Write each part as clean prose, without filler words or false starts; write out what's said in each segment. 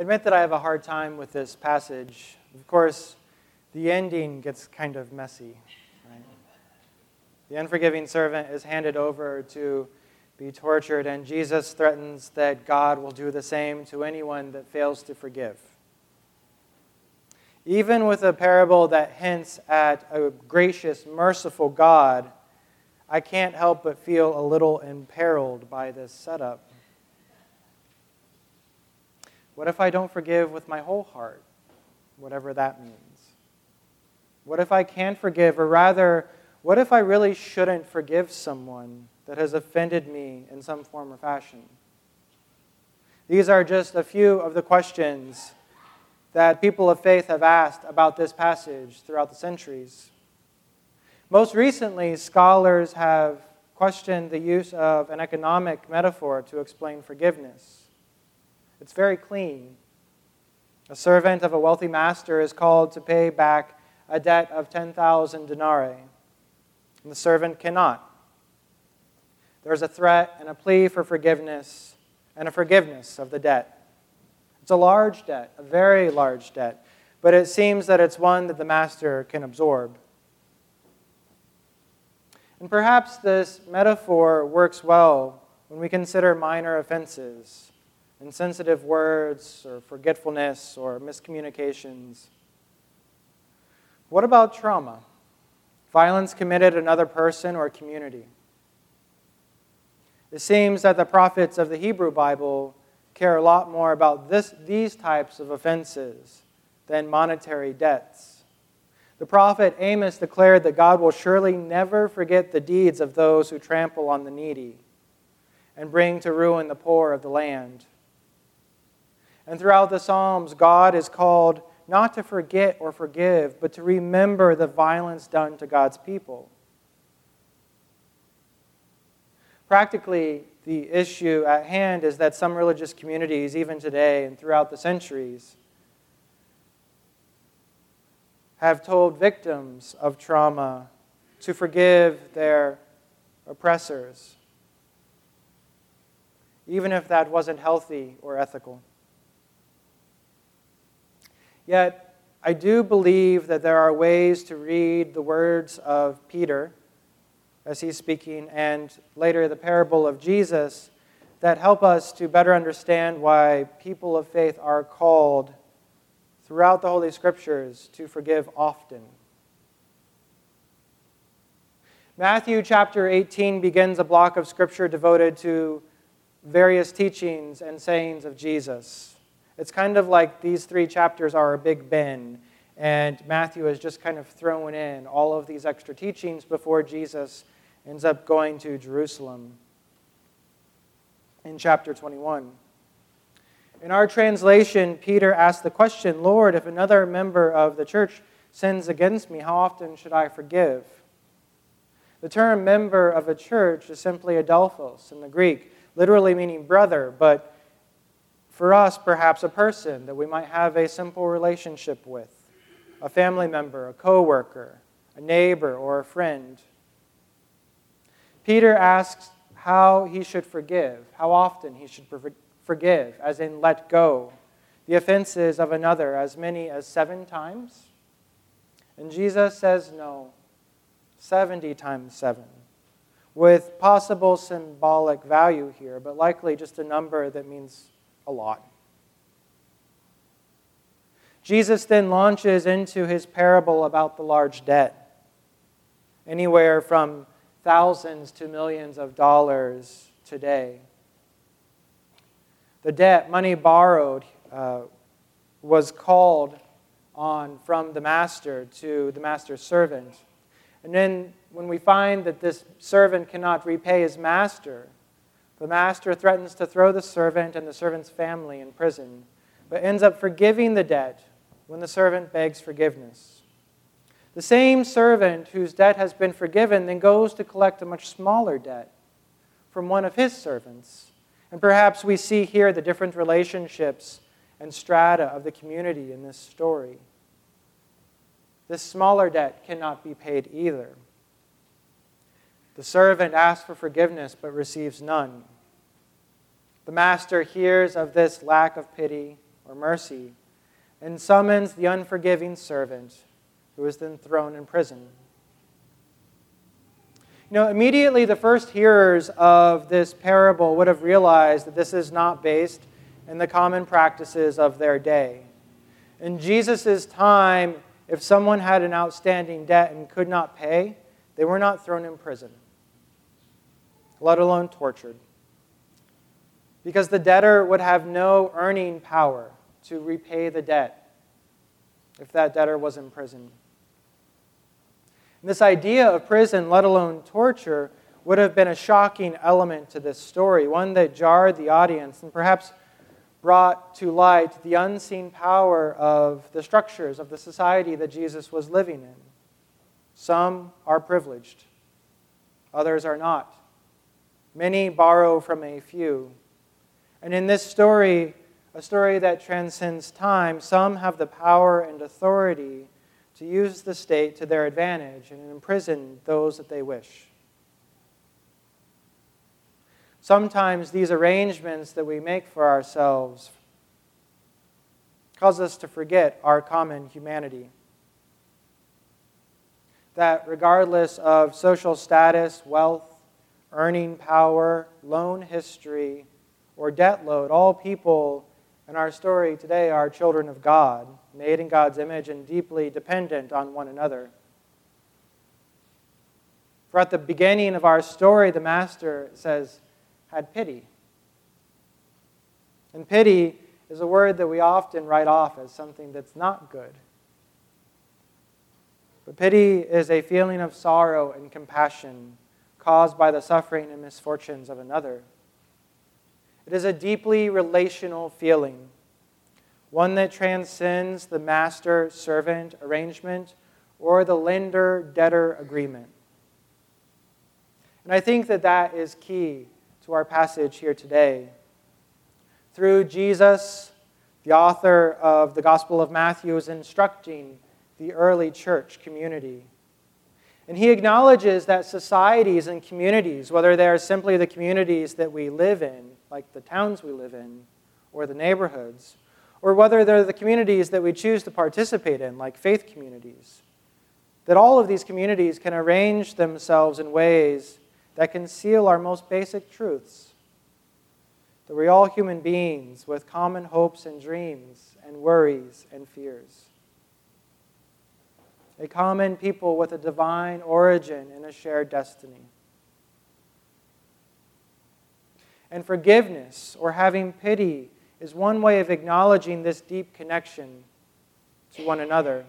admit that I have a hard time with this passage. Of course, the ending gets kind of messy. Right? The unforgiving servant is handed over to be tortured, and Jesus threatens that God will do the same to anyone that fails to forgive. Even with a parable that hints at a gracious, merciful God, I can't help but feel a little imperiled by this setup. What if I don't forgive with my whole heart, whatever that means? What if I can't forgive, or rather, what if I really shouldn't forgive someone that has offended me in some form or fashion? These are just a few of the questions that people of faith have asked about this passage throughout the centuries. Most recently, scholars have questioned the use of an economic metaphor to explain forgiveness. It's very clean. A servant of a wealthy master is called to pay back a debt of 10,000 denarii, and the servant cannot. There's a threat and a plea for forgiveness and a forgiveness of the debt. It's a large debt, a very large debt, but it seems that it's one that the master can absorb. And perhaps this metaphor works well when we consider minor offenses, insensitive words, or forgetfulness, or miscommunications. What about trauma? Violence committed another person or community? It seems that the prophets of the Hebrew Bible care a lot more about these types of offenses than monetary debts. The prophet Amos declared that God will surely never forget the deeds of those who trample on the needy and bring to ruin the poor of the land. And throughout the Psalms, God is called not to forget or forgive, but to remember the violence done to God's people. Practically, the issue at hand is that some religious communities, even today and throughout the centuries, have told victims of trauma to forgive their oppressors, even if that wasn't healthy or ethical. Yet, I do believe that there are ways to read the words of Peter as he's speaking, and later the parable of Jesus, that help us to better understand why people of faith are called throughout the Holy Scriptures to forgive often. Matthew chapter 18 begins a block of Scripture devoted to various teachings and sayings of Jesus. It's kind of like these 3 chapters are a big bin, and Matthew has just kind of thrown in all of these extra teachings before Jesus ends up going to Jerusalem in chapter 21. In our translation, Peter asks the question, "Lord, if another member of the church sins against me, how often should I forgive?" The term member of a church is simply adelphos in the Greek, literally meaning brother, but for us, perhaps a person that we might have a simple relationship with, a family member, a co-worker, a neighbor, or a friend. Peter asks how he should forgive, how often he should forgive, as in let go, the offenses of another as many as 7 times. And Jesus says no, 70 times 7, with possible symbolic value here, but likely just a number that means a lot. Jesus then launches into his parable about the large debt, anywhere from thousands to millions of dollars today. The debt, money borrowed, was called on from the master to the master's servant. And then when we find that this servant cannot repay his master, the master threatens to throw the servant and the servant's family in prison, but ends up forgiving the debt when the servant begs forgiveness. The same servant whose debt has been forgiven then goes to collect a much smaller debt from one of his servants. And perhaps we see here the different relationships and strata of the community in this story. This smaller debt cannot be paid either. The servant asks for forgiveness but receives none. The master hears of this lack of pity or mercy, and summons the unforgiving servant, who is then thrown in prison. Immediately the first hearers of this parable would have realized that this is not based in the common practices of their day. In Jesus' time, if someone had an outstanding debt and could not pay, they were not thrown in prison, let alone tortured, because the debtor would have no earning power to repay the debt if that debtor was in prison. And this idea of prison, let alone torture, would have been a shocking element to this story, one that jarred the audience and perhaps brought to light the unseen power of the structures of the society that Jesus was living in. Some are privileged, others are not. Many borrow from a few. And in this story, a story that transcends time, some have the power and authority to use the state to their advantage and imprison those that they wish. Sometimes these arrangements that we make for ourselves cause us to forget our common humanity. That regardless of social status, wealth, earning power, loan history, or debt load, all people in our story today are children of God, made in God's image and deeply dependent on one another. For at the beginning of our story, the Master says, had pity. And pity is a word that we often write off as something that's not good. But pity is a feeling of sorrow and compassion caused by the suffering and misfortunes of another. It is a deeply relational feeling, one that transcends the master-servant arrangement or the lender-debtor agreement. And I think that that is key to our passage here today. Through Jesus, the author of the Gospel of Matthew is instructing the early church community. And he acknowledges that societies and communities, whether they are simply the communities that we live in, like the towns we live in, or the neighborhoods, or whether they're the communities that we choose to participate in, like faith communities, that all of these communities can arrange themselves in ways that conceal our most basic truths. That we're all human beings with common hopes and dreams and worries and fears. A common people with a divine origin and a shared destiny. And forgiveness, or having pity, is one way of acknowledging this deep connection to one another.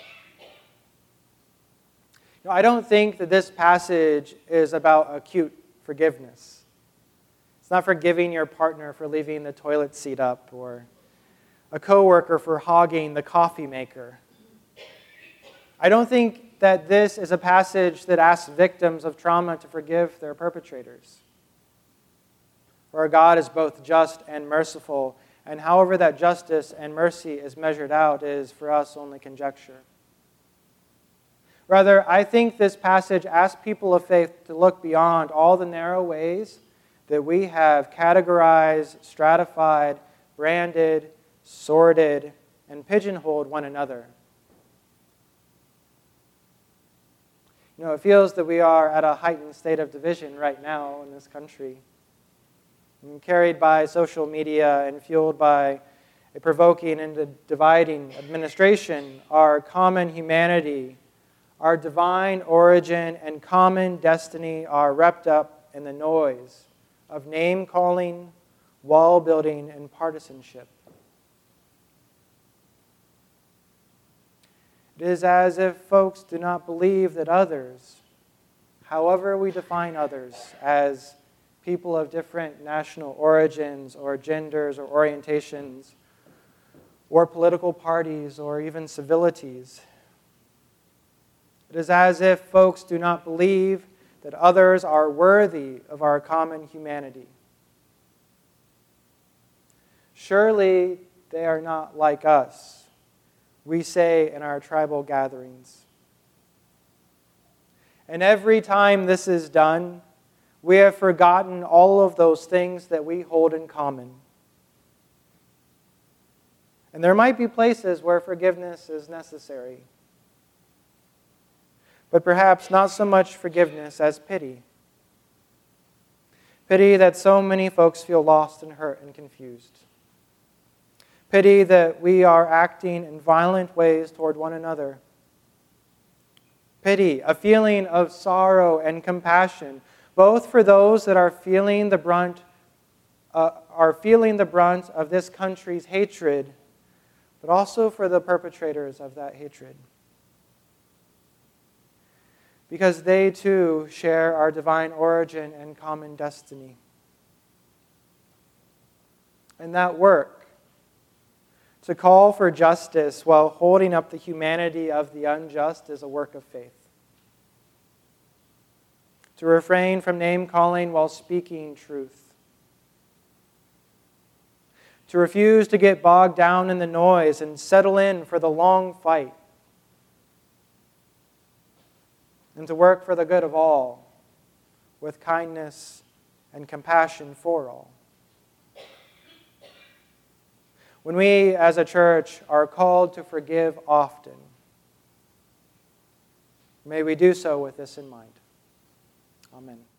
I don't think that this passage is about acute forgiveness. It's not forgiving your partner for leaving the toilet seat up or a coworker for hogging the coffee maker. I don't think that this is a passage that asks victims of trauma to forgive their perpetrators. For our God is both just and merciful, and however that justice and mercy is measured out is for us only conjecture. Rather, I think this passage asks people of faith to look beyond all the narrow ways that we have categorized, stratified, branded, sorted, and pigeonholed one another. It feels that we are at a heightened state of division right now in this country. And carried by social media and fueled by a provoking and dividing administration, our common humanity, our divine origin, and common destiny are wrapped up in the noise of name-calling, wall-building, and partisanship. It is as if folks do not believe that others, however we define others as people of different national origins or genders or orientations or political parties or even civilities, it is as if folks do not believe that others are worthy of our common humanity. Surely they are not like us, we say in our tribal gatherings. And every time this is done, we have forgotten all of those things that we hold in common. And there might be places where forgiveness is necessary. But perhaps not so much forgiveness as pity. Pity that so many folks feel lost and hurt and confused. Pity that we are acting in violent ways toward one another. Pity, a feeling of sorrow and compassion, both for those that are feeling the brunt of this country's hatred, but also for the perpetrators of that hatred. Because they too share our divine origin and common destiny. And that work to call for justice while holding up the humanity of the unjust is a work of faith. To refrain from name-calling while speaking truth. To refuse to get bogged down in the noise and settle in for the long fight. And to work for the good of all, with kindness and compassion for all. When we as a church are called to forgive often, may we do so with this in mind. Amen.